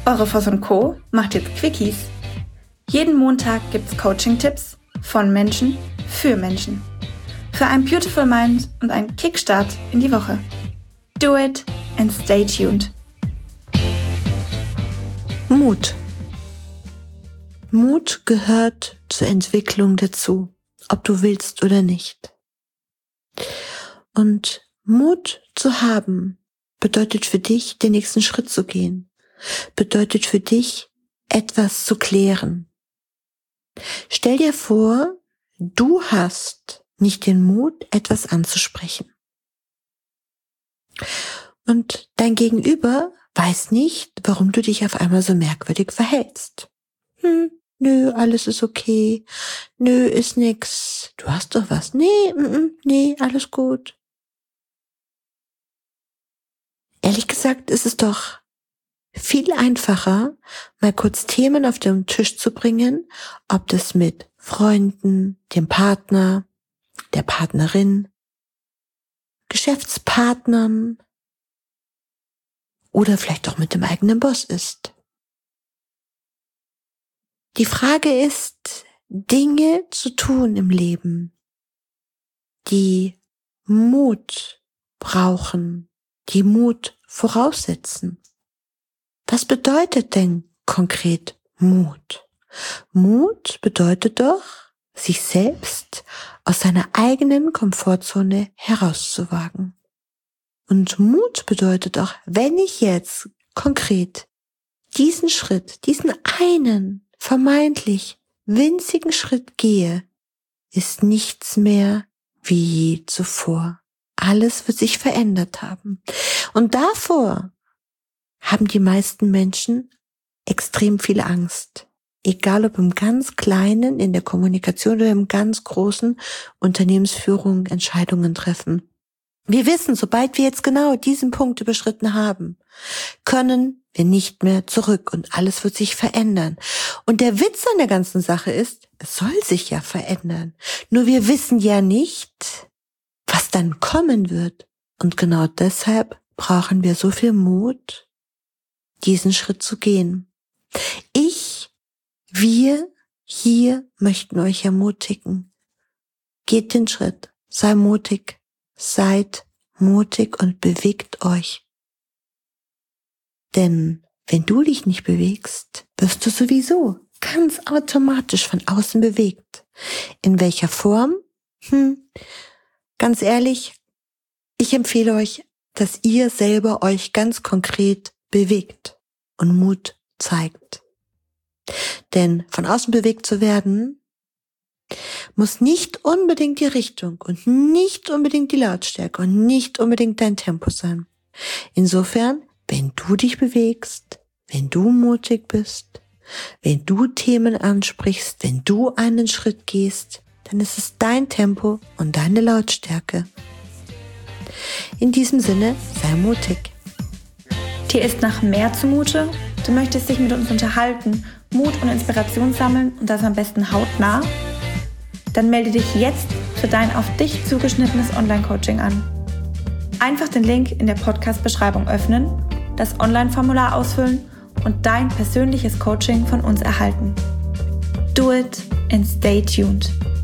Eure Voss & Co. macht jetzt Quickies. Jeden Montag gibt's Coaching-Tipps von Menschen für Menschen. Für ein Beautiful Mind und einen Kickstart in die Woche. Do it and stay tuned. Mut. Mut gehört zur Entwicklung dazu, ob du willst oder nicht. Und Mut zu haben bedeutet für dich, den nächsten Schritt zu gehen. Bedeutet für dich, etwas zu klären. Stell dir vor, du hast nicht den Mut, etwas anzusprechen. Und dein Gegenüber weiß nicht, warum du dich auf einmal so merkwürdig verhältst. Nö, alles ist okay. Nö, ist nix. Du hast doch was. Nee, alles gut. Ehrlich gesagt ist es doch viel einfacher, mal kurz Themen auf den Tisch zu bringen, ob das mit Freunden, dem Partner, der Partnerin, Geschäftspartnern oder vielleicht auch mit dem eigenen Boss ist. Die Frage ist, Dinge zu tun im Leben, die Mut brauchen, die Mut voraussetzen. Was bedeutet denn konkret Mut? Mut bedeutet doch, sich selbst aus seiner eigenen Komfortzone herauszuwagen. Und Mut bedeutet auch, wenn ich jetzt konkret diesen Schritt, diesen einen vermeintlich winzigen Schritt gehe, ist nichts mehr wie je zuvor. Alles wird sich verändert haben. Und davor haben die meisten Menschen extrem viel Angst. Egal ob im ganz Kleinen, in der Kommunikation oder im ganz großen Unternehmensführung Entscheidungen treffen. Wir wissen, sobald wir jetzt genau diesen Punkt überschritten haben, können wir nicht mehr zurück und alles wird sich verändern. Und der Witz an der ganzen Sache ist, es soll sich ja verändern. Nur wir wissen ja nicht, was dann kommen wird. Und genau deshalb brauchen wir so viel Mut, diesen Schritt zu gehen. Wir hier möchten euch ermutigen. Geht den Schritt, seid mutig und bewegt euch. Denn wenn du dich nicht bewegst, wirst du sowieso ganz automatisch von außen bewegt. In welcher Form? Ganz ehrlich, ich empfehle euch, dass ihr selber euch ganz konkret bewegt und Mut zeigt. Denn von außen bewegt zu werden, muss nicht unbedingt die Richtung und nicht unbedingt die Lautstärke und nicht unbedingt dein Tempo sein. Insofern, wenn du dich bewegst, wenn du mutig bist, wenn du Themen ansprichst, wenn du einen Schritt gehst, dann ist es dein Tempo und deine Lautstärke. In diesem Sinne, sei mutig. Dir ist nach mehr zumute? Du möchtest dich mit uns unterhalten, Mut und Inspiration sammeln und das am besten hautnah? Dann melde dich jetzt für dein auf dich zugeschnittenes Online-Coaching an. Einfach den Link in der Podcast-Beschreibung öffnen, das Online-Formular ausfüllen und dein persönliches Coaching von uns erhalten. Do it and stay tuned.